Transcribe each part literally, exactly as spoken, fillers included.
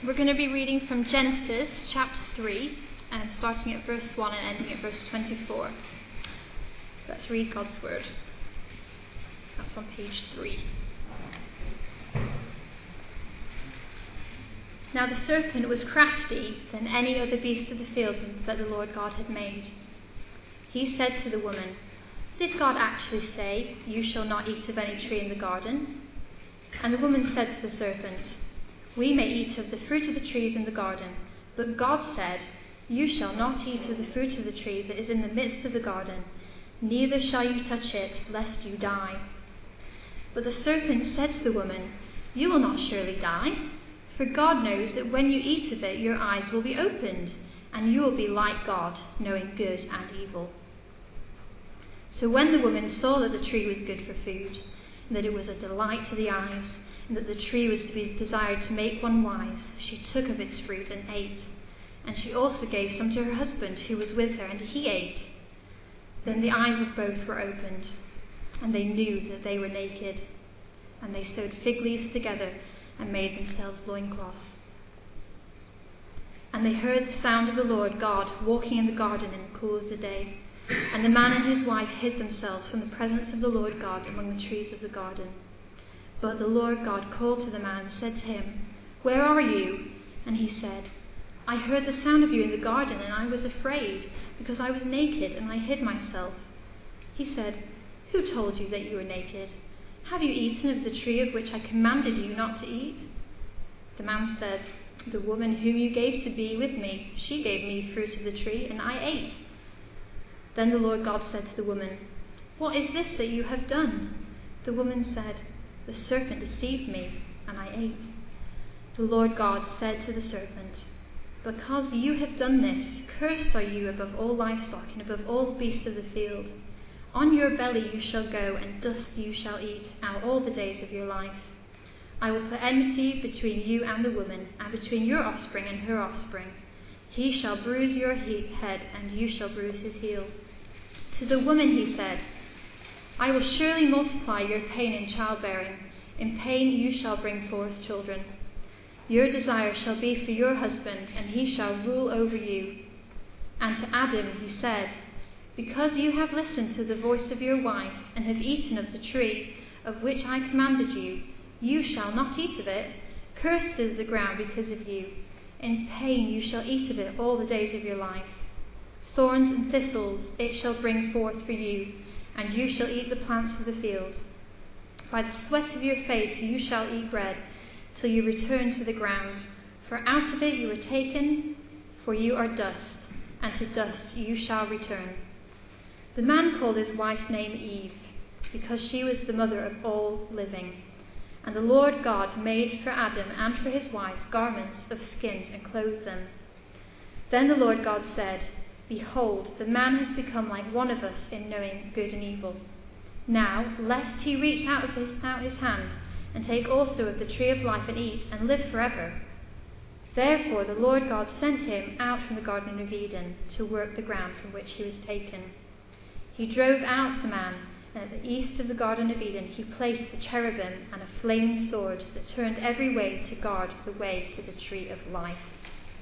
We're going to be reading from Genesis chapter three, and starting at verse one and ending at verse twenty-four. Let's read God's word. That's on page three. Now the serpent was crafty than any other beast of the field that the Lord God had made. He said to the woman, "Did God actually say, 'You shall not eat of any tree in the garden'?" And the woman said to the serpent, "We may eat of the fruit of the trees in the garden, but God said, 'You shall not eat of the fruit of the tree that is in the midst of the garden, neither shall you touch it, lest you die.' But the serpent said to the woman, 'You will not surely die, for God knows that when you eat of it, your eyes will be opened, and you will be like God, knowing good and evil.' So when the woman saw that the tree was good for food, and that it was a delight to the eyes, and that the tree was to be desired to make one wise, she took of its fruit and ate. And she also gave some to her husband who was with her, and he ate. Then the eyes of both were opened, and they knew that they were naked. And they sewed fig leaves together and made themselves loincloths. And they heard the sound of the Lord God walking in the garden in the cool of the day. And the man and his wife hid themselves from the presence of the Lord God among the trees of the garden. But the Lord God called to the man and said to him, 'Where are you?' And he said, 'I heard the sound of you in the garden, and I was afraid, because I was naked, and I hid myself.' He said, 'Who told you that you were naked? Have you eaten of the tree of which I commanded you not to eat?' The man said, 'The woman whom you gave to be with me, she gave me fruit of the tree, and I ate.' Then the Lord God said to the woman, 'What is this that you have done?' The woman said, 'The serpent deceived me, and I ate.' The Lord God said to the serpent, 'Because you have done this, cursed are you above all livestock and above all beasts of the field. On your belly you shall go, and dust you shall eat out all the days of your life. I will put enmity between you and the woman, and between your offspring and her offspring. He shall bruise your he- head, and you shall bruise his heel.' To the woman he said, 'I will surely multiply your pain in childbearing. In pain you shall bring forth children. Your desire shall be for your husband, and he shall rule over you.' And to Adam he said, 'Because you have listened to the voice of your wife, and have eaten of the tree of which I commanded you, you shall not eat of it. Cursed is the ground because of you. In pain you shall eat of it all the days of your life. Thorns and thistles it shall bring forth for you, and you shall eat the plants of the field. By the sweat of your face you shall eat bread, till you return to the ground. For out of it you were taken, for you are dust, and to dust you shall return.' The man called his wife's name Eve, because she was the mother of all living. And the Lord God made for Adam and for his wife garments of skins and clothed them. Then the Lord God said, 'Behold, the man has become like one of us in knowing good and evil. Now, lest he reach out, of his, out his hand and take also of the tree of life and eat and live forever.' Therefore the Lord God sent him out from the Garden of Eden to work the ground from which he was taken. He drove out the man, and at the east of the Garden of Eden he placed the cherubim and a flaming sword that turned every way to guard the way to the tree of life."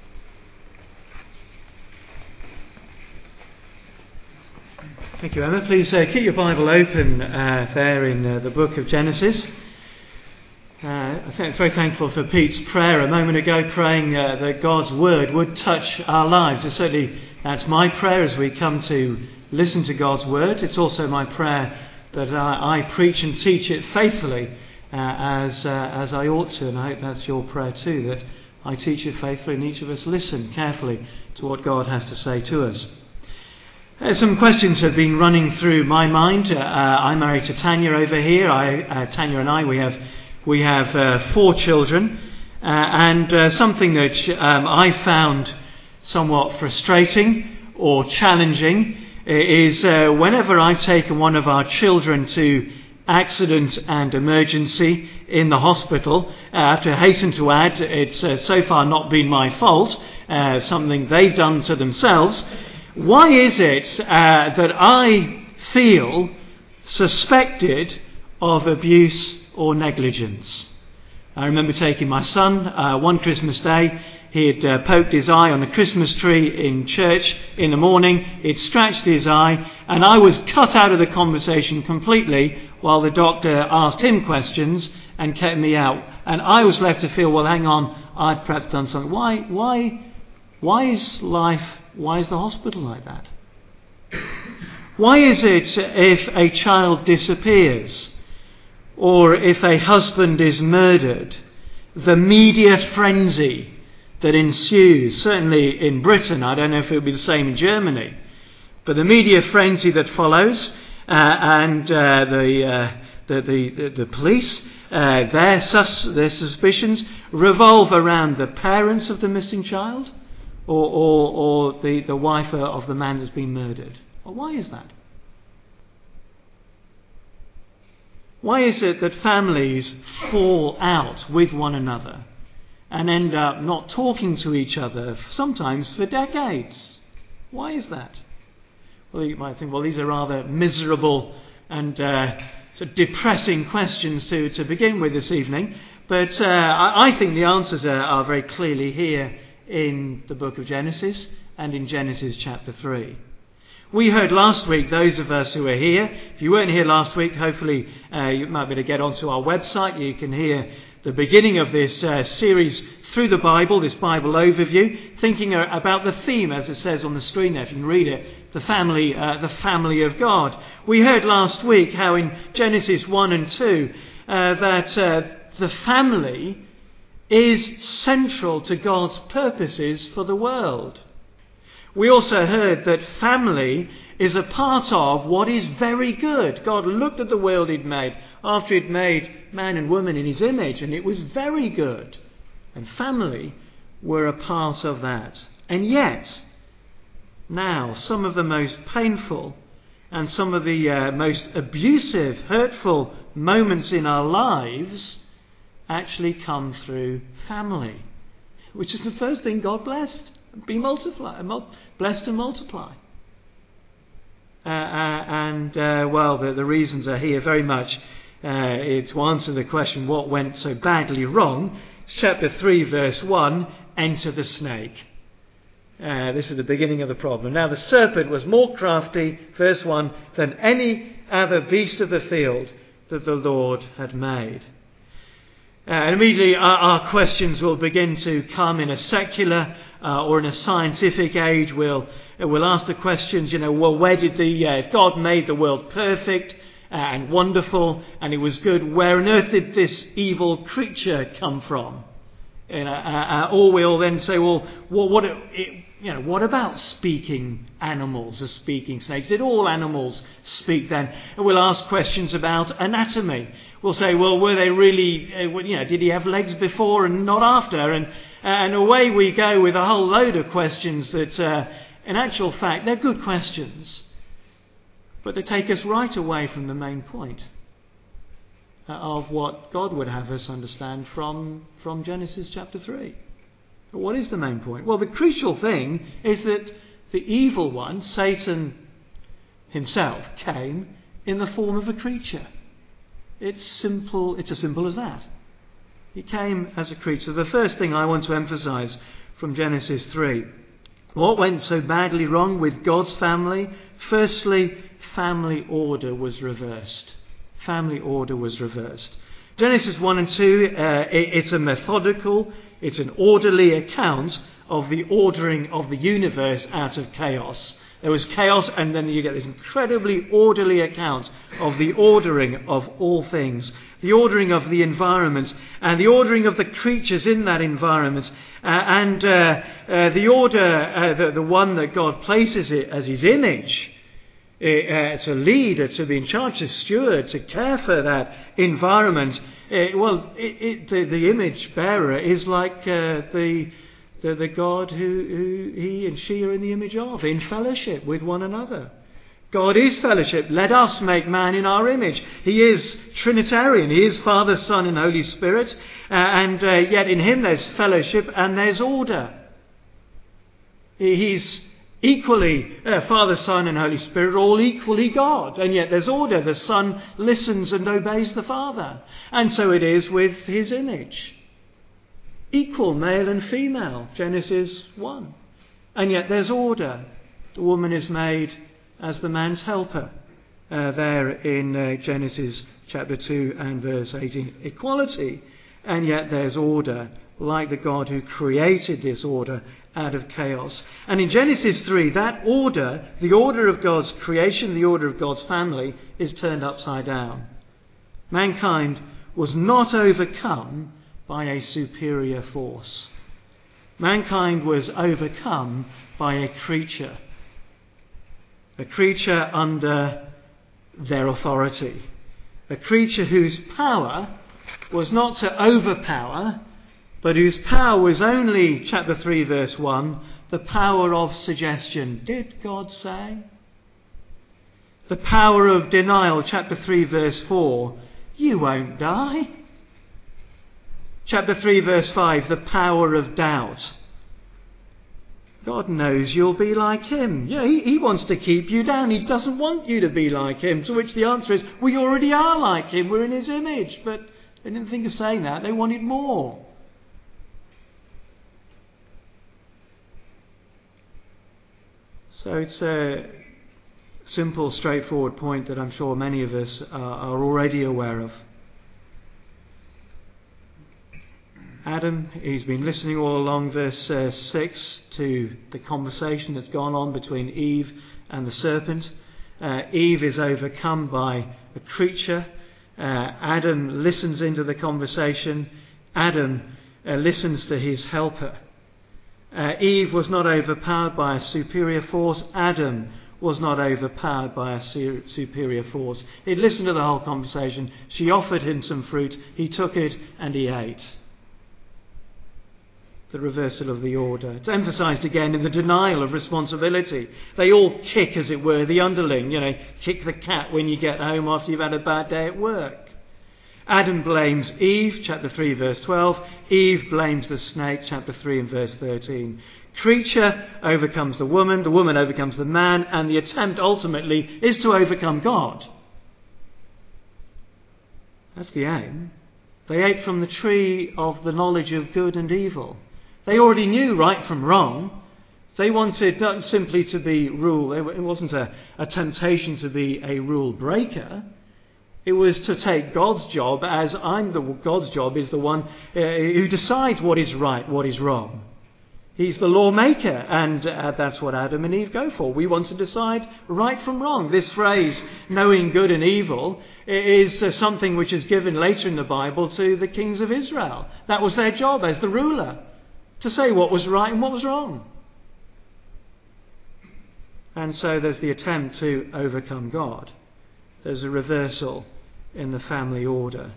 Thank you, Emma. Please uh, keep your Bible open uh, there in uh, the book of Genesis. Uh, I think I'm very thankful for Pete's prayer a moment ago, praying uh, that God's word would touch our lives. And certainly that's my prayer as we come to listen to God's word. It's also my prayer that I, I preach and teach it faithfully uh, as uh, as I ought to. And I hope that's your prayer too, that I teach it faithfully and each of us listen carefully to what God has to say to us. Uh, some questions have been running through my mind. Uh, I'm married to Tanya over here. I, uh, Tanya and I, we have we have uh, four children, uh, and uh, something that um, I found somewhat frustrating or challenging is uh, whenever I've taken one of our children to accident and emergency in the hospital. Uh, I have to hasten to add, it's uh, so far not been my fault, uh, something they've done to themselves. Why is it uh, that I feel suspected of abuse or negligence? I remember taking my son uh, one Christmas day. He had uh, poked his eye on a Christmas tree in church in the morning. He'd scratched his eye, and I was cut out of the conversation completely while the doctor asked him questions and kept me out. And I was left to feel, well, hang on, I'd perhaps done something. Why, why, why is life, why is the hospital like that? Why is it if a child disappears or if a husband is murdered, the media frenzy that ensues, certainly in Britain, I don't know if it would be the same in Germany, but the media frenzy that follows uh, and uh, the, uh, the, the, the the police, uh, their, sus- their suspicions revolve around the parents of the missing child or, or, or the, the wife of the man that's been murdered. Well, why is that? Why is it that families fall out with one another and end up not talking to each other, sometimes for decades? Why is that? Well, you might think, well, these are rather miserable and uh, sort of depressing questions to, to begin with this evening. But uh, I, I think the answers are, are very clearly here in the book of Genesis and in Genesis chapter three. We heard last week, those of us who were here, if you weren't here last week, hopefully uh, you might be able to get onto our website. You can hear the beginning of this uh, series through the Bible, this Bible overview, thinking about the theme, as it says on the screen there, if you can read it, the family, uh, the family of God. We heard last week how in Genesis one and two uh, that uh, the family is central to God's purposes for the world. We also heard that family is a part of what is very good. God looked at the world he'd made after he'd made man and woman in his image, and it was very good. And family were a part of that. And yet, now, some of the most painful and some of the uh, most abusive, hurtful moments in our lives actually come through family, which is the first thing God blessed. Be multiplied, blessed and multiply. Uh, uh, and, uh, well, the, the reasons are here very much uh, to answer the question, what went so badly wrong? It's chapter three, verse one, enter the snake. Uh, this is the beginning of the problem. Now the serpent was more crafty, verse one, than any other beast of the field that the Lord had made. Uh, and immediately our, our questions will begin to come in a secular uh, or in a scientific age. We'll, uh, we'll ask the questions, you know, well, where did the, uh, if God made the world perfect uh, and wonderful and it was good, where on earth did this evil creature come from? You know, uh, uh, or we'll then say, well, well what, it, you know, what about speaking animals or speaking snakes? Did all animals speak then? And we'll ask questions about anatomy. We'll say, well, were they really, uh, you know, did he have legs before and not after? And, and away we go with a whole load of questions that, uh, in actual fact, they're good questions. But they take us right away from the main point uh, of what God would have us understand from, from Genesis chapter three. But what is the main point? Well, the crucial thing is that the evil one, Satan himself, came in the form of a creature. It's simple. It's as simple as that. He came as a creature. The first thing I want to emphasize from Genesis three. What went so badly wrong with God's family? Firstly, family order was reversed. Family order was reversed. Genesis one and two, uh, it, it's a methodical, it's an orderly account of the ordering of the universe out of chaos. There was chaos, and then you get this incredibly orderly account of the ordering of all things, the ordering of the environment, and the ordering of the creatures in that environment, uh, and uh, uh, the order, uh, the, the one that God places it as his image, uh, to lead, uh, to be in charge, to steward, to care for that environment. Uh, well, it, it, the, the image bearer is like uh, the... The, the God who, who he and she are in the image of, in fellowship with one another. God is fellowship. Let us make man in our image. He is Trinitarian. He is Father, Son and Holy Spirit. Uh, and uh, yet in him there's fellowship and there's order. He's Equally, uh, Father, Son and Holy Spirit are all equally God. And yet there's order. The Son listens and obeys the Father. And so it is with his image. Equal, male and female, Genesis one. And yet there's order. The woman is made as the man's helper. Uh, there in uh, Genesis chapter two and verse eighteen. Equality. And yet there's order, like the God who created this order out of chaos. And in Genesis three, that order, the order of God's creation, the order of God's family, is turned upside down. Mankind was not overcome by a superior force. Mankind was overcome by a creature. A creature under their authority. A creature whose power was not to overpower, but whose power was only, chapter three, verse one, the power of suggestion. Did God say? The power of denial, chapter three, verse four, you won't die. Chapter three, verse five, the power of doubt. God knows you'll be like him. Yeah, he, he wants to keep you down. He doesn't want you to be like him. To which the answer is, we already are like him. We're in his image. But they didn't think of saying that. They wanted more. So it's a simple, straightforward point that I'm sure many of us are, are already aware of. Adam, he's been listening all along, verse uh, six, to the conversation that's gone on between Eve and the serpent. Uh, Eve is overcome by a creature. Uh, Adam listens into the conversation. Adam uh, listens to his helper. Uh, Eve was not overpowered by a superior force. Adam was not overpowered by a su- superior force. He listened to the whole conversation. She offered him some fruit. He took it and he ate. The reversal of the order. It's emphasised again in the denial of responsibility. They all kick, as it were, the underling. You know, kick the cat when you get home after you've had a bad day at work. Adam blames Eve, chapter three, verse twelve. Eve blames the snake, chapter three and verse thirteen. Creature overcomes the woman, the woman overcomes the man, and the attempt ultimately is to overcome God. That's the aim. They ate from the tree of the knowledge of good and evil. They already knew right from wrong. They wanted not simply to be rule. It wasn't a, a temptation to be a rule breaker. It was to take God's job as I'm the God's job is the one uh, who decides what is right, what is wrong. He's the lawmaker, and uh, that's what Adam and Eve go for. We want to decide right from wrong. This phrase, knowing good and evil, is uh, something which is given later in the Bible to the kings of Israel. That was their job as the ruler, to say what was right and what was wrong. And so there's the attempt to overcome God. There's a reversal in the family order.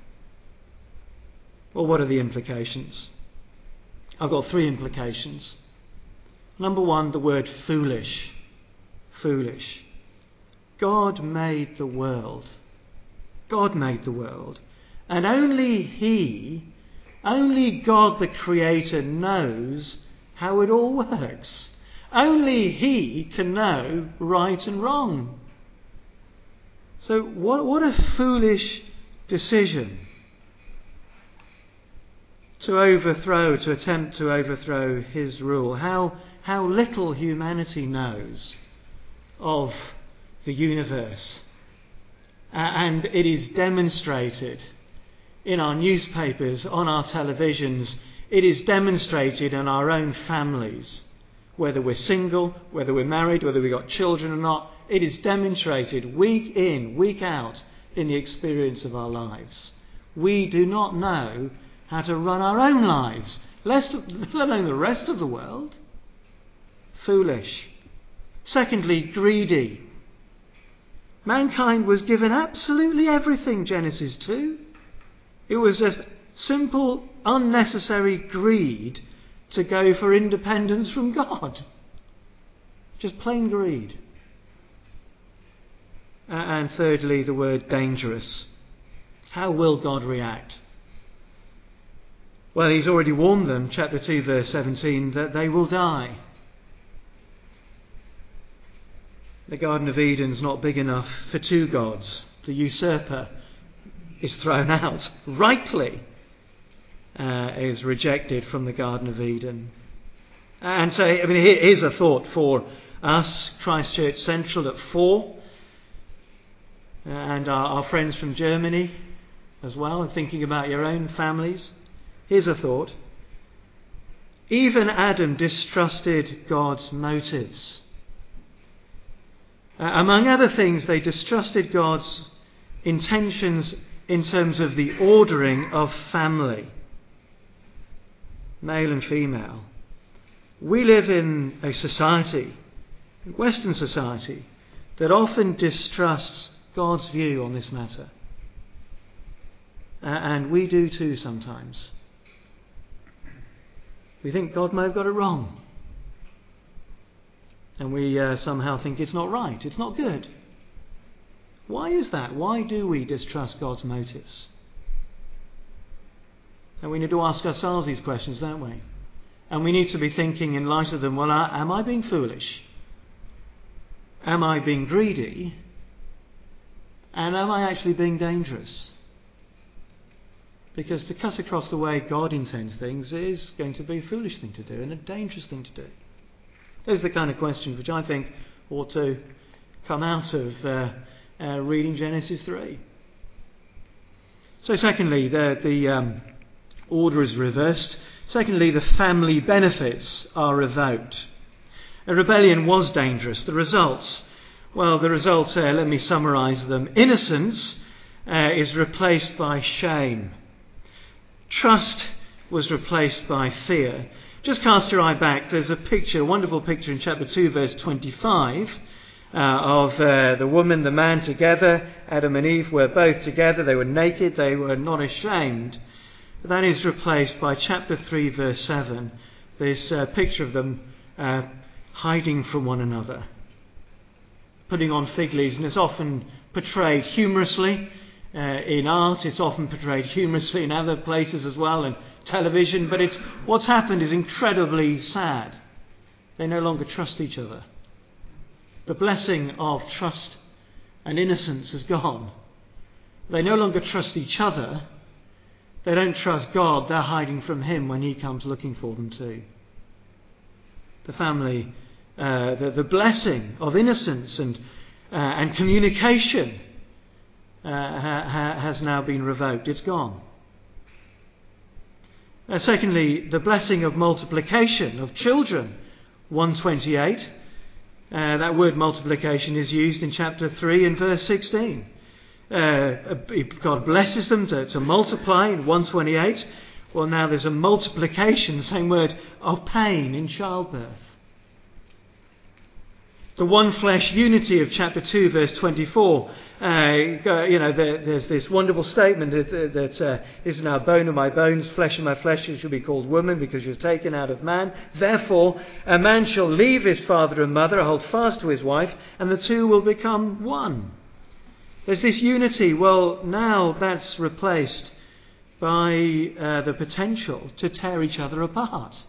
Well, what are the implications? I've got three implications. Number one, the word foolish. Foolish. God made the world. God made the world. And only He, only God the Creator knows how it all works. Only He can know right and wrong. So what, what a foolish decision to overthrow, to attempt to overthrow His rule. How, how little humanity knows of the universe. Uh, and it is demonstrated in our newspapers, on our televisions. It is demonstrated in our own families. Whether we're single, whether we're married, whether we've got children or not, it is demonstrated week in, week out in the experience of our lives. We do not know how to run our own lives, let alone the rest of the world. Foolish. Secondly, greedy. Mankind was given absolutely everything, Genesis two. It was just simple, unnecessary greed to go for independence from God. Just plain greed. Uh, and thirdly, the word dangerous. How will God react? Well, He's already warned them, chapter two, verse seventeen, that they will die. The Garden of Eden's not big enough for two gods. The usurper is thrown out, rightly uh, is rejected from the Garden of Eden. And so, I mean, here's a thought for us, Christchurch Central at four, and our, our friends from Germany as well, thinking about your own families. Here's a thought. Even Adam distrusted God's motives. Uh, among other things, they distrusted God's intentions in terms of the ordering of family, male and female. We live in a society, Western society, that often distrusts God's view on this matter. Uh, and we do too sometimes. We think God may have got it wrong. And we uh, somehow think it's not right, it's not good. Why is that? Why do we distrust God's motives? And we need to ask ourselves these questions, don't we? And we need to be thinking in light of them, well, am I being foolish? Am I being greedy? And am I actually being dangerous? Because to cut across the way God intends things is going to be a foolish thing to do and a dangerous thing to do. Those are the kind of questions which I think ought to come out of uh, uh, reading Genesis three. So secondly, the, the um, order is reversed. Secondly, the family benefits are revoked. A rebellion was dangerous. The results, well, the results, uh, let me summarise them. Innocence uh, is replaced by shame. Trust was replaced by fear. Just cast your eye back. There's a picture, a wonderful picture in chapter two, verse twenty-five, uh, of uh, the woman, the man together. Adam and Eve were both together. They were naked. They were not ashamed. But that is replaced by chapter three, verse seven. This uh, picture of them uh, hiding from one another, putting on fig leaves, and it's often portrayed humorously. Uh, in art, it's often portrayed humorously in other places as well, and television, but it's what's happened is incredibly sad. They no longer trust each other. The blessing of trust and innocence is gone. They no longer trust each other. They don't trust God. They're hiding from Him when He comes looking for them too. The family, uh, the, the blessing of innocence and uh, and communication Uh, ha, ha, has now been revoked. It's gone. Uh, secondly, the blessing of multiplication of children. one twenty-eight. Uh, that word multiplication is used in chapter three and verse sixteen. Uh, God blesses them to, to multiply in one twenty-eight. Well, now there's a multiplication, the same word, of pain in childbirth. The one flesh unity of chapter two, verse twenty-four. Uh, you know, there, there's this wonderful statement that, that uh, is now bone of my bones, flesh of my flesh. She shall be called woman because she was taken out of man. Therefore, a man shall leave his father and mother, hold fast to his wife, and the two will become one. There's this unity. Well, now that's replaced by uh, the potential to tear each other apart.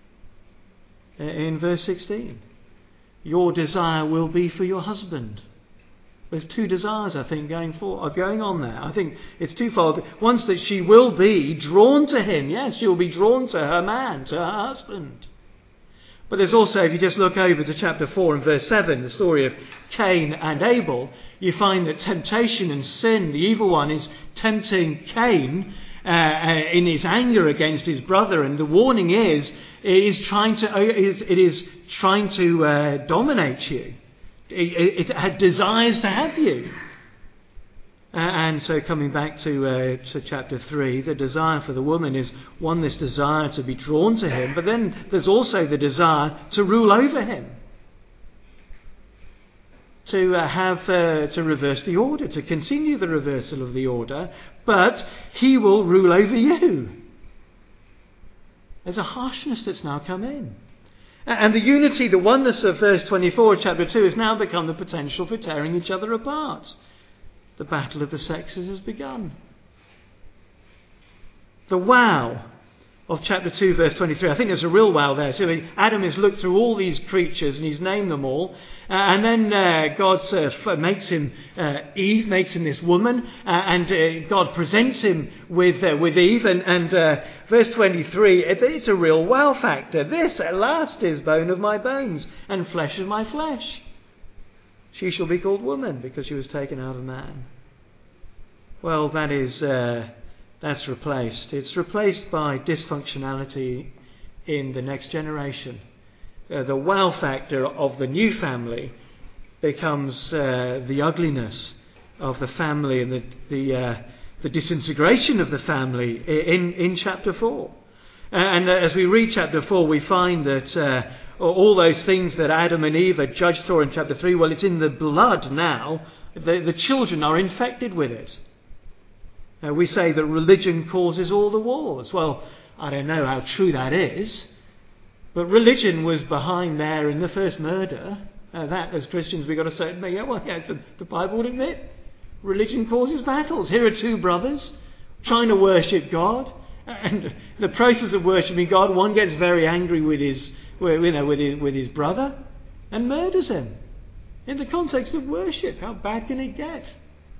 In verse sixteen. Your desire will be for your husband. There's two desires, I think, going for, going on there. I think it's twofold. Once that she will be drawn to him. Yes, she will be drawn to her man, to her husband. But there's also, if you just look over to chapter four and verse seven, the story of Cain and Abel, you find that temptation and sin, the evil one, is tempting Cain uh, uh, in his anger against his brother. And the warning is, it is trying to, it is, it is trying to uh, dominate you. It, it, it desires to have you. Uh, and so coming back to, uh, to chapter three, the desire for the woman is, one, this desire to be drawn to him, but then there's also the desire to rule over him. To uh, have, uh, to reverse the order, to continue the reversal of the order, but he will rule over you. There's a harshness that's now come in. And the unity, the oneness of verse twenty-four of chapter two has now become the potential for tearing each other apart. The battle of the sexes has begun. The wow of chapter two, verse twenty-three. I think there's a real wow there. So Adam has looked through all these creatures and he's named them all. Uh, and then uh, God uh, makes him, uh, Eve makes him this woman. Uh, and uh, God presents him with uh, with Eve. And, and uh, verse twenty-three, it, it's a real wow factor. This at last is bone of my bones and flesh of my flesh. She shall be called woman because she was taken out of man. Well, that is, uh, that's replaced. It's replaced by dysfunctionality in the next generation. Uh, the wow factor of the new family becomes uh, the ugliness of the family and the the, uh, the disintegration of the family in, in chapter four. Uh, and uh, as we read chapter four, we find that uh, all those things that Adam and Eve are judged for in chapter three, well, it's in the blood now. The, the children are infected with it. Uh, we say that religion causes all the wars. Well, I don't know how true that is. But religion was behind there in the first murder. Uh, that, as Christians, we've got to say, yeah, well, yeah, so the Bible would admit religion causes battles. Here are two brothers trying to worship God. And the process of worshipping God, one gets very angry with his, you know, with his, with his brother and murders him. In the context of worship, how bad can it get?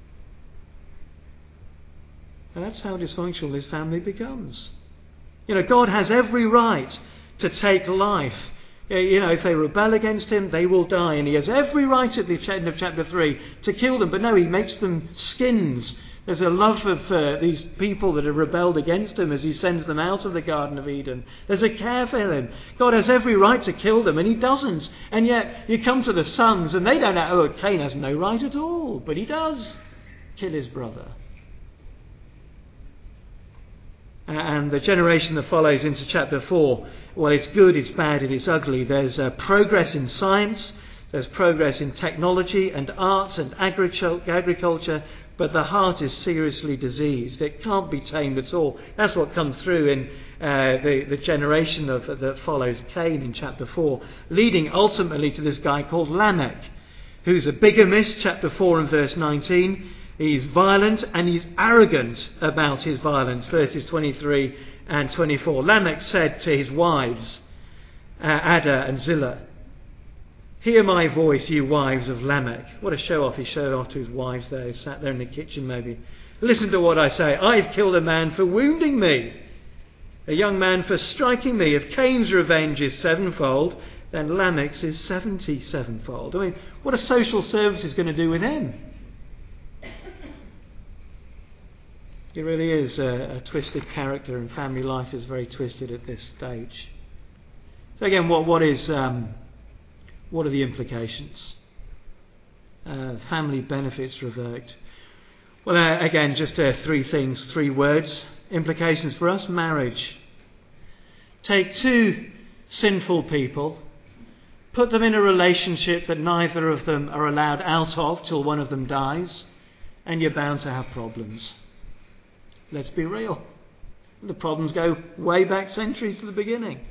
And that's how dysfunctional this family becomes. You know, God has every right to take life. You know, if they rebel against him, they will die. And he has every right at the end of chapter three to kill them. But no, he makes them skins. There's a love of uh, these people that have rebelled against him as he sends them out of the Garden of Eden. There's a care for them. God has every right to kill them, and he doesn't. And yet you come to the sons, and they don't know, oh, Cain has no right at all. But he does kill his brother. And the generation that follows into chapter four, well, it's good, it's bad, and it's ugly. There's uh, progress in science, there's progress in technology and arts and agriculture, but the heart is seriously diseased. It can't be tamed at all. That's what comes through in uh, the, the generation of, that follows Cain in chapter four, leading ultimately to this guy called Lamech, who's a bigamist, chapter four and verse nineteen. He's violent and he's arrogant about his violence, verses twenty-three and twenty-four. Lamech said to his wives, uh, Ada and Zillah, hear my voice, you wives of Lamech. What a show-off he showed off to his wives there. He sat there in the kitchen maybe. Listen to what I say. I've killed a man for wounding me, a young man for striking me. If Cain's revenge is sevenfold, then Lamech's is seventy-sevenfold. I mean, what are social services going to do with him? He really is a, a twisted character, and family life is very twisted at this stage. So again, what what is um, what are the implications? Uh, family benefits revoked. Well, uh, again, just uh, three things, three words. Implications for us: marriage. Take two sinful people, put them in a relationship that neither of them are allowed out of till one of them dies, and you're bound to have problems. Let's be real. The problems go way back centuries to the beginning.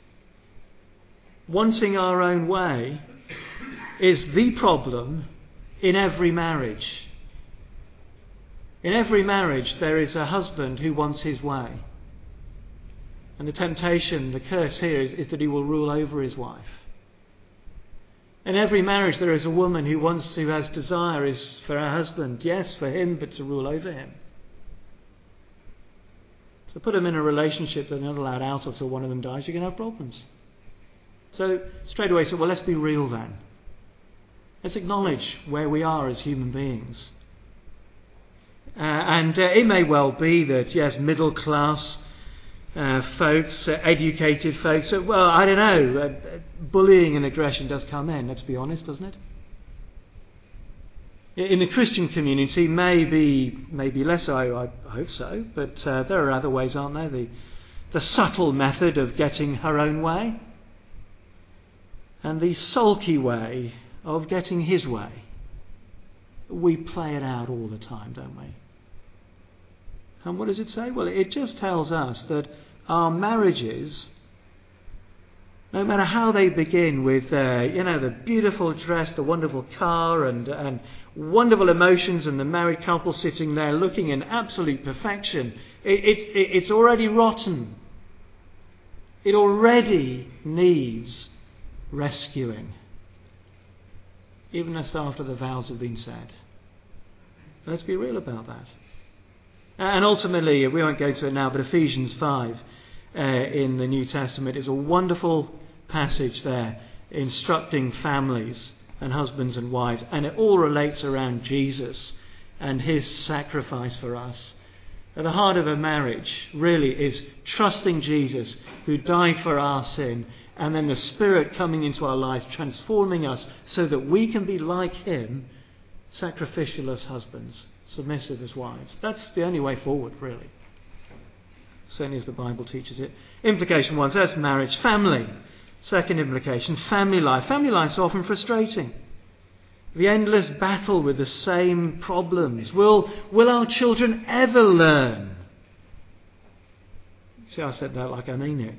Wanting our own way is the problem in every marriage. In every marriage there is a husband who wants his way. And the temptation, the curse here is, is that he will rule over his wife. In every marriage there is a woman who wants, who has desire is for her husband, yes, for him, but to rule over him. So put them in a relationship that they're not allowed out of till one of them dies, you're going to have problems. So straight away say, well, let's be real then. Let's acknowledge where we are as human beings. Uh, and uh, it may well be that, yes, middle class uh, folks, uh, educated folks, uh, well, I don't know, uh, bullying and aggression does come in, let's be honest, doesn't it? In the Christian community, maybe maybe less so, I hope so, but uh, there are other ways, aren't there? The, the subtle method of getting her own way, and the sulky way of getting his way. We play it out all the time, don't we? And what does it say? Well, it just tells us that our marriages, no matter how they begin with, uh, you know, the beautiful dress, the wonderful car, and and wonderful emotions, and the married couple sitting there looking in absolute perfection, it, it's it, it's already rotten It already needs rescuing, even just after the vows have been said. Let's be real about that. And ultimately, we won't go to it now, but Ephesians five uh, in the New Testament is a wonderful passage there, instructing families and husbands and wives, and it all relates around Jesus and his sacrifice for us. At the heart of a marriage really is trusting Jesus, who died for our sin, and then the Spirit coming into our lives, transforming us so that we can be like him, sacrificial as husbands, submissive as wives. That's the only way forward, really. Certainly as the Bible teaches it. Implication one, so that's marriage. Family. Second implication, family life. Family life is often frustrating. The endless battle with the same problems. Will, will our children ever learn? See, I said that like I mean it.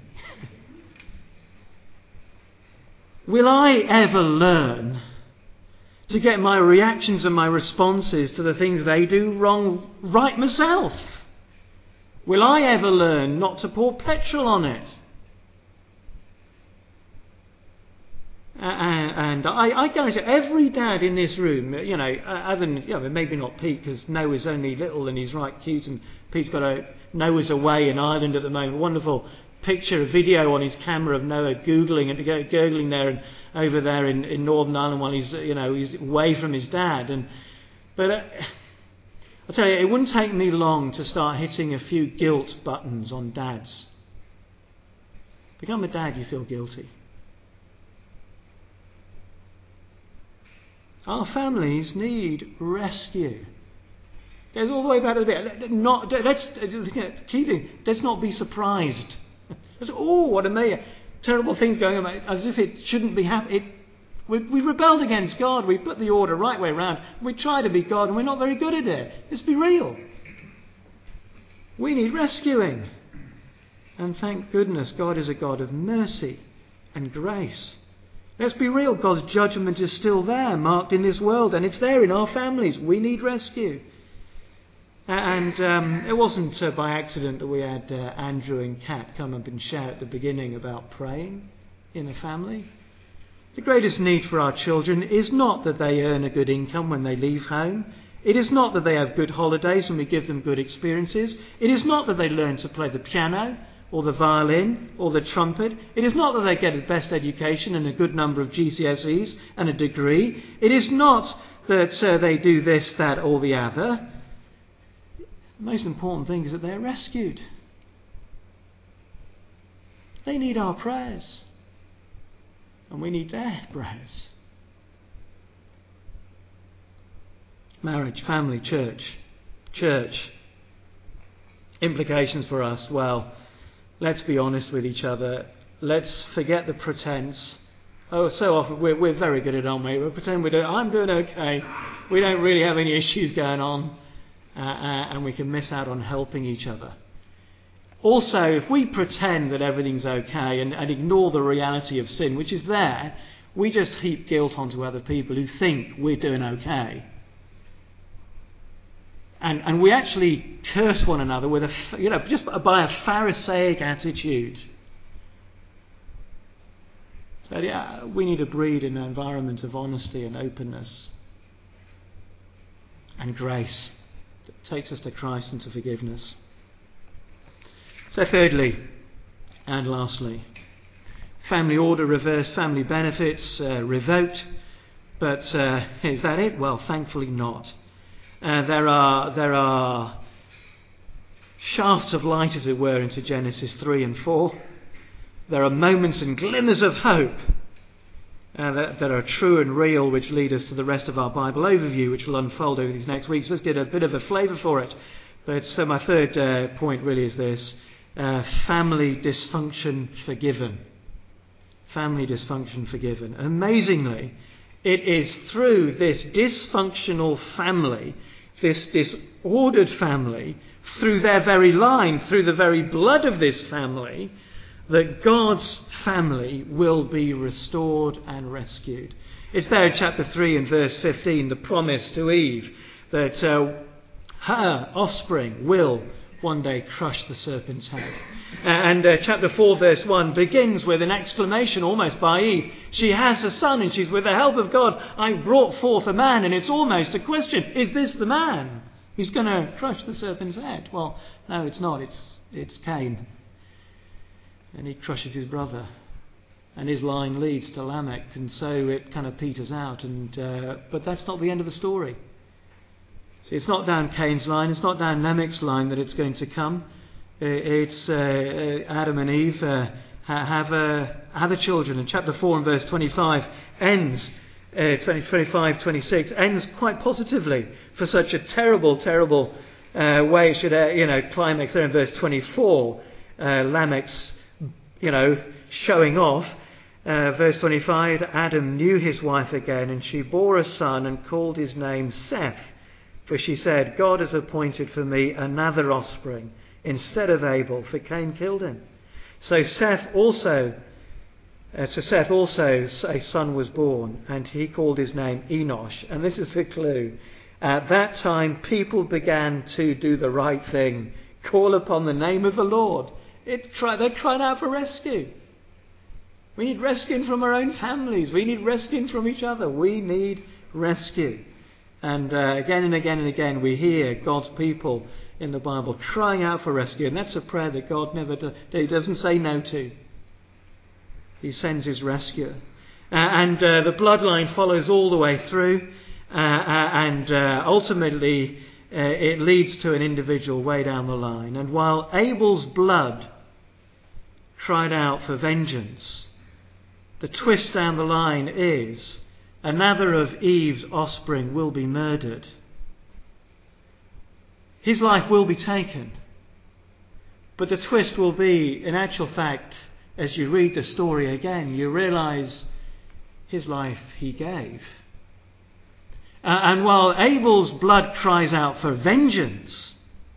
Will I ever learn to get my reactions and my responses to the things they do wrong right myself? Will I ever learn not to pour petrol on it? Uh, and I, I guarantee every dad in this room, you know, other than, you know, maybe not Pete, because Noah's only little and he's right cute, and Pete's got a Noah's away in Ireland at the moment. Wonderful picture, a video on his camera of Noah googling and gurgling there and over there in, in Northern Ireland while he's, you know, he's away from his dad. And but uh, I'll tell you, it wouldn't take me long to start hitting a few guilt buttons on dads. Become a dad, you feel guilty. Our families need rescue. There's all the way back to the bit. Not, let's, key thing, let's not be surprised. Let's, oh, what a million terrible things going on, as if it shouldn't be happening. We, we rebelled against God. We put the order right way around. We try to be God, and we're not very good at it. Let's be real. We need rescuing. And thank goodness God is a God of mercy and grace. Let's be real, God's judgment is still there, marked in this world, and it's there in our families. We need rescue. And um, it wasn't uh, by accident that we had uh, Andrew and Kat come up and share at the beginning about praying in a family. The greatest need for our children is not that they earn a good income when they leave home. It is not that they have good holidays when we give them good experiences. It is not that they learn to play the piano or the violin, or the trumpet. It is not that they get the best education and a good number of G C S Es and a degree. It is not that uh, they do this, that, or the other. The most important thing is that they're rescued. They need our prayers. And we need their prayers. Marriage, family, church. Church. Implications for us, well, let's be honest with each other. Let's forget the pretense. Oh, so often we're, we're very good at it, aren't we? We pretend we're doing, I'm doing okay. We don't really have any issues going on. Uh, uh, and we can miss out on helping each other. Also, if we pretend that everything's okay and, and ignore the reality of sin, which is there, we just heap guilt onto other people who think we're doing okay. And, and we actually curse one another with a, you know, just by a Pharisaic attitude. So yeah, we need to breed in an environment of honesty and openness and grace that takes us to Christ and to forgiveness. So thirdly and lastly, family order reversed, family benefits uh, revoked. But uh, is that it? Well, thankfully not. Uh, there are there are shafts of light, as it were, into Genesis three and four. There are moments and glimmers of hope uh, that, that are true and real, which lead us to the rest of our Bible overview, which will unfold over these next weeks. Let's get a bit of a flavour for it. But so my third uh, point really is this. Uh, family dysfunction forgiven. Family dysfunction forgiven. Amazingly, it is through this dysfunctional family, this disordered family, through their very line, through the very blood of this family, that God's family will be restored and rescued. It's there in chapter three and verse fifteen, the promise to Eve that uh, her offspring will one day crush the serpent's head. And uh, chapter four verse one begins with an exclamation almost by Eve. She has a son and she's, with the help of God, I brought forth a man. And it's almost a question, is this the man who's going to crush the serpent's head? Well, no, it's not. It's, it's Cain. And he crushes his brother. And his line leads to Lamech. And so it kind of peters out. And uh, but that's not the end of the story. See, it's not down Cain's line, it's not down Lamech's line that it's going to come. It's uh, Adam and Eve uh, have uh, have the children. And chapter four and verse twenty-five ends, uh, twenty-five, twenty-six ends quite positively for such a terrible, terrible uh, way. It should, uh, you know, climax there in verse twenty-four. Uh, Lamech's, you know, showing off. Uh, verse twenty-five, Adam knew his wife again, and she bore a son and called his name Seth. For she said, God has appointed for me another offspring instead of Abel, for Cain killed him. So Seth also, uh, to Seth also a son was born, and he called his name Enosh. And this is the clue. At that time, people began to do the right thing, call upon the name of the Lord. It's cry, they're crying out for rescue. We need rescuing from our own families. We need rescuing from each other. We need rescue. And uh, again and again and again we hear God's people in the Bible crying out for rescue. And that's a prayer that God never do, he doesn't say no to. He sends his rescuer. Uh, and uh, the bloodline follows all the way through. Uh, uh, and uh, ultimately uh, it leads to an individual way down the line. And while Abel's blood cried out for vengeance, the twist down the line is another of Eve's offspring will be murdered. His life will be taken. But the twist will be, in actual fact, as you read the story again, you realise his life he gave. Uh, and while Abel's blood cries out for vengeance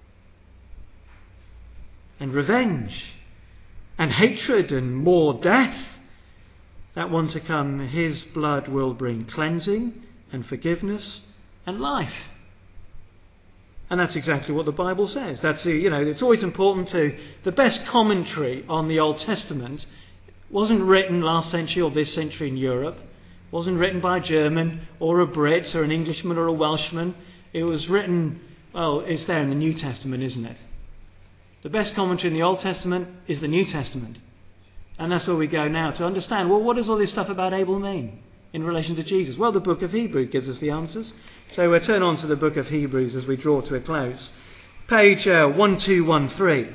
and revenge and hatred and more death, that one to come, his blood will bring cleansing and forgiveness and life. And that's exactly what the Bible says. That's, you know, it's always important to, the best commentary on the Old Testament wasn't written last century or this century in Europe. Wasn't written by a German or a Brit or an Englishman or a Welshman. It was written, well, it's there in the New Testament, isn't it? The best commentary in the Old Testament is the New Testament. And that's where we go now to understand, well, what does all this stuff about Abel mean in relation to Jesus? Well, the book of Hebrews gives us the answers. So we'll turn on to the book of Hebrews as we draw to a close. Page uh, one two one three.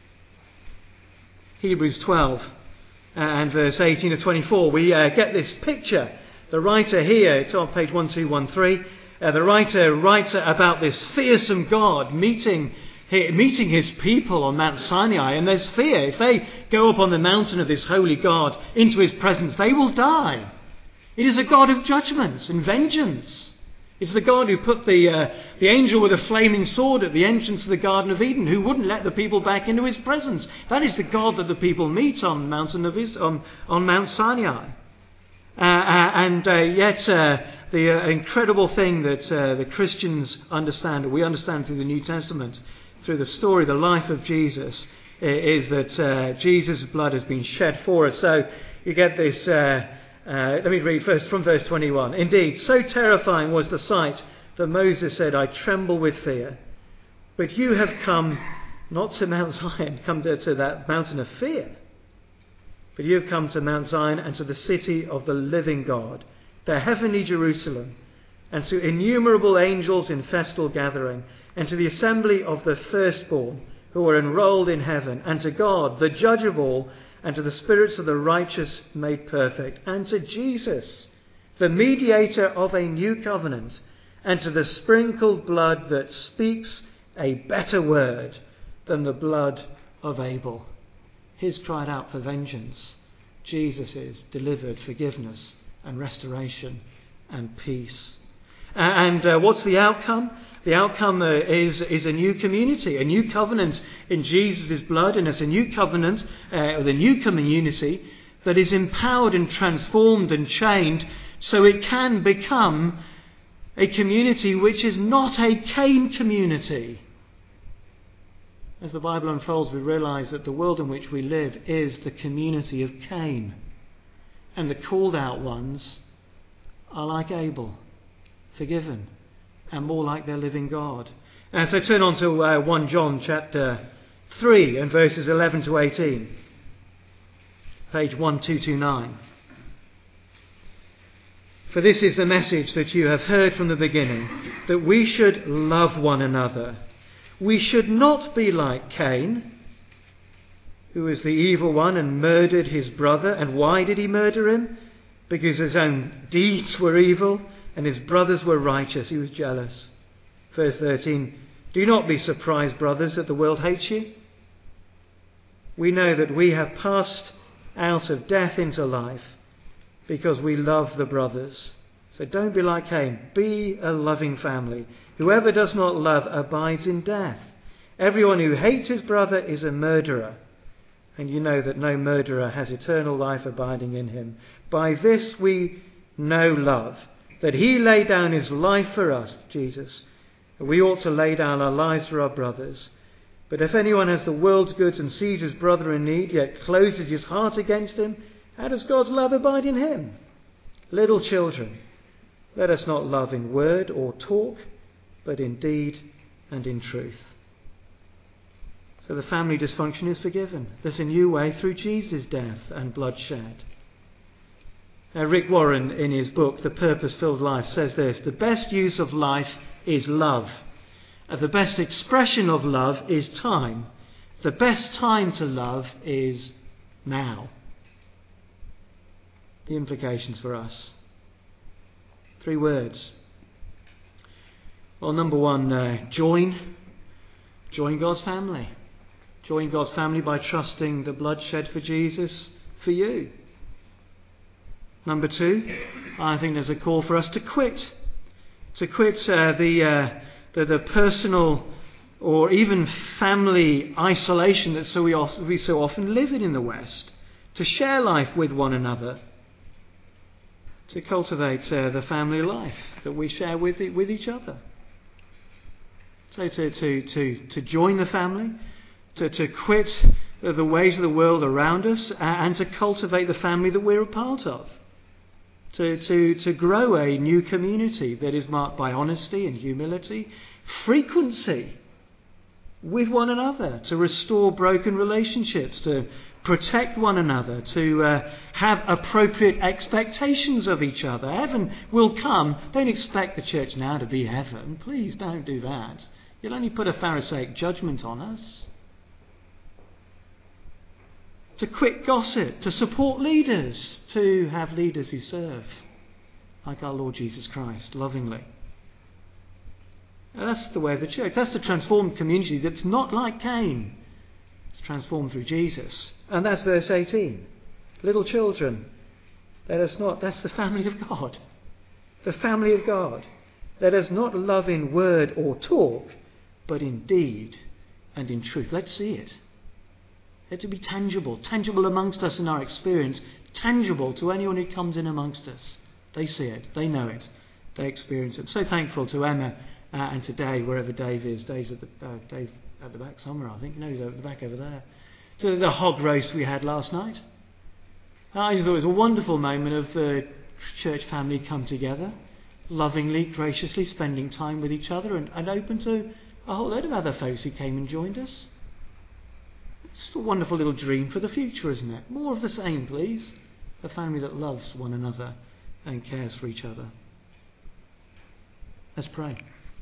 Hebrews twelve uh, and verse eighteen to twenty-four. We uh, get this picture. The writer here, it's on page one two one three. Uh, the writer writes about this fearsome God meeting meeting his people on Mount Sinai, and there's fear. If they go up on the mountain of this holy God into his presence, they will die. It is a God of judgments and vengeance. It's the God who put the uh, the angel with a flaming sword at the entrance of the Garden of Eden, who wouldn't let the people back into his presence. That is the God that the people meet on mountain of his, on, on Mount Sinai. Uh, uh, and uh, yet uh, the uh, incredible thing that uh, the Christians understand, or we understand through the New Testament, through the story, the life of Jesus, is that uh, Jesus' blood has been shed for us. So you get this, uh, uh, let me read first from verse twenty-one. Indeed, so terrifying was the sight that Moses said, I tremble with fear. But you have come not to Mount Zion, come to, to that mountain of fear. But you have come to Mount Zion and to the city of the living God, the heavenly Jerusalem, and to innumerable angels in festal gathering, and to the assembly of the firstborn who are enrolled in heaven, and to God, the judge of all, and to the spirits of the righteous made perfect, and to Jesus, the mediator of a new covenant, and to the sprinkled blood that speaks a better word than the blood of Abel. His cried out for vengeance. Jesus' delivered forgiveness and restoration and peace. Uh, and uh, what's the outcome? The outcome uh, is, is a new community, a new covenant in Jesus' blood, and it's a new covenant, uh, with a new community that is empowered and transformed and chained so it can become a community which is not a Cain community. As the Bible unfolds, we realise that the world in which we live is the community of Cain. And the called out ones are like Abel, forgiven, and more like their living God. And so turn on to uh, First John chapter three and verses eleven to eighteen. Page twelve twenty-nine. For this is the message that you have heard from the beginning, that we should love one another. We should not be like Cain, who was the evil one and murdered his brother. And why did he murder him? Because his own deeds were evil and his brothers were righteous. He was jealous. Verse thirteen, do not be surprised, brothers, that the world hates you. We know that we have passed out of death into life because we love the brothers. So don't be like Cain. Be a loving family. Whoever does not love abides in death. Everyone who hates his brother is a murderer. And you know that no murderer has eternal life abiding in him. By this we know love, that he laid down his life for us, Jesus. We ought to lay down our lives for our brothers. But if anyone has the world's goods and sees his brother in need, yet closes his heart against him, how does God's love abide in him? Little children, let us not love in word or talk, but in deed and in truth. So the family dysfunction is forgiven. There's a new way through Jesus' death and bloodshed. Now, Rick Warren, in his book, The Purpose-Filled Life, says this: the best use of life is love. And the best expression of love is time. The best time to love is now. The implications for us. Three words. Well, number one, uh, join. Join God's family. Join God's family by trusting the bloodshed for Jesus for you. Number two, I think there's a call for us to quit. To quit uh, the, uh, the the personal or even family isolation that so we, also, we so often live in in the West. To share life with one another. To cultivate uh, the family life that we share with it, with each other. So to, to, to, to join the family, to, to quit the ways of the world around us, and to cultivate the family that we're a part of. To, to, to grow a new community that is marked by honesty and humility, frequency with one another, to restore broken relationships, to protect one another, to uh, have appropriate expectations of each other. Heaven will come. Don't expect the church now to be heaven. Please don't do that. You'll only put a Pharisaic judgment on us. To quit gossip, to support leaders, to have leaders who serve, like our Lord Jesus Christ, lovingly. And that's the way of the church. That's the transformed community that's not like Cain. It's transformed through Jesus. And that's verse eighteen. Little children, let us not, that's the family of God. The family of God. Let us not love in word or talk, but in deed and in truth. Let's see it. Let it be tangible. Tangible amongst us in our experience. Tangible to anyone who comes in amongst us. They see it. They know it. They experience it. I'm so thankful to Emma uh, and to Dave, wherever Dave is. Dave's at the, uh, Dave at the back somewhere, I think. No, he's at the back over there. To the hog roast we had last night. I just thought it was a wonderful moment of the church family come together, lovingly, graciously spending time with each other, and, and open to a whole load of other folks who came and joined us. It's a wonderful little dream for the future, isn't it? More of the same, please. A family that loves one another and cares for each other. Let's pray.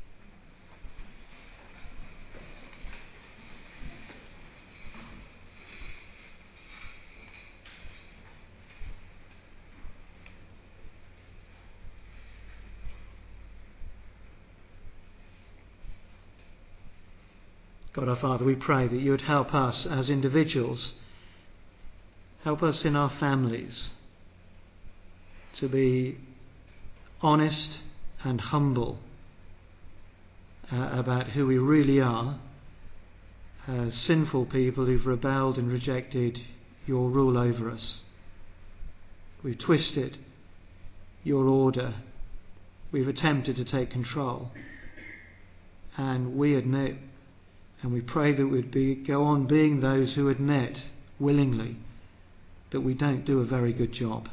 God our Father, we pray that you would help us as individuals, help us in our families to be honest and humble uh, about who we really are, as sinful people who've rebelled and rejected your rule over us. We've twisted your order. We've attempted to take control. And we admit And we pray that we'd be, go on being those who admit willingly that we don't do a very good job.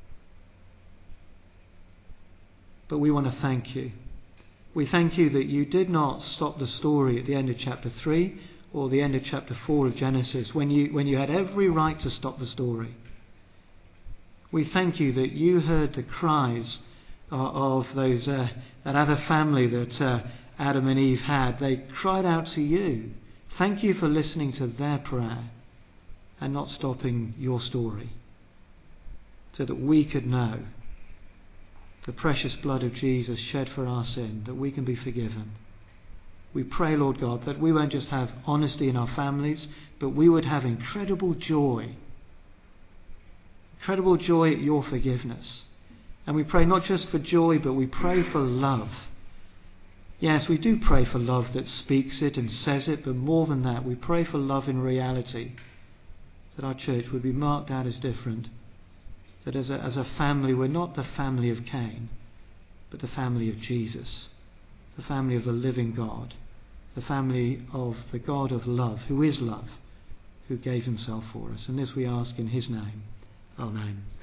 But we want to thank you. We thank you that you did not stop the story at the end of chapter three or the end of chapter four of Genesis when you, when you had every right to stop the story. We thank you that you heard the cries of, of those uh, that other family that uh, Adam and Eve had. They cried out to you. Thank you for listening to their prayer and not stopping your story, so that we could know the precious blood of Jesus shed for our sin, that we can be forgiven. We pray, Lord God, that we won't just have honesty in our families, but we would have incredible joy. Incredible joy at your forgiveness. And we pray not just for joy, but we pray for love. Yes, we do pray for love that speaks it and says it, but more than that, we pray for love in reality, that our church would be marked out as different. That as a, as a family, we're not the family of Cain, but the family of Jesus, the family of the living God, the family of the God of love, who is love, who gave himself for us. And this we ask in his name. Amen.